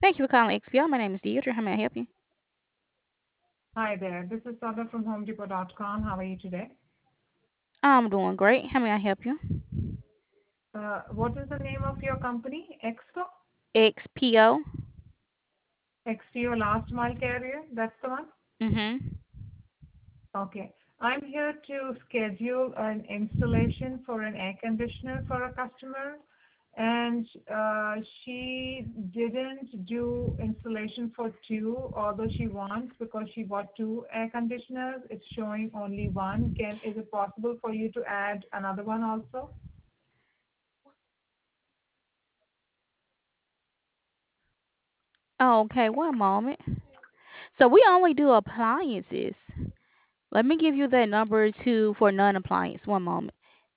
Thank you for calling XPL. My name is Deidre. How may I help you? Hi there. This is Sada from HomeDepot.com. How are you today? I'm doing great. How may I help you? What is the name of your company? Expo? XPO. XPO Last Mile Carrier? That's the one? Mhm. Okay. I'm here to schedule an installation for an air conditioner for a customer, and she didn't do installation for two, although she wants because she bought two air conditioners. It's showing only one. Is it possible for you to add another one also? Okay, one moment. So we only do appliances. Let me give you that number too for non-appliance. One moment.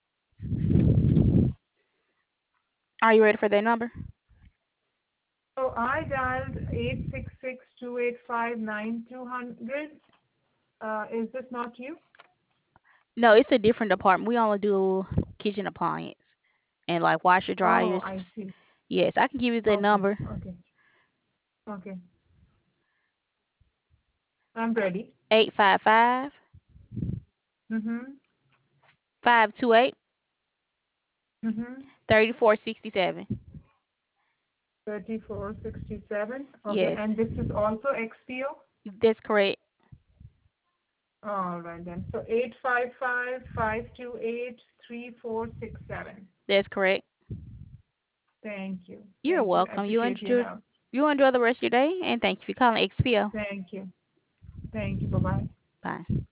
Are you ready for that number? So I dialed 866-285-9200. Is this not you? No, it's a different department. We only do kitchen appliance and like washer Oh, dryers. I see. Yes, I can give you that Okay, number. okay, okay. I'm ready. 855 Mm-hmm. 528 Mm-hmm. 3467. 3467. Okay, Yes, and this is also XPO? that's correct. All right then. So 855-528-3467. That's correct. Thank you. You're Thank you. I welcome. appreciate your help. You enjoy the rest of your day, and thank you for calling XPO. Thank you. Thank you. Bye-bye. Bye.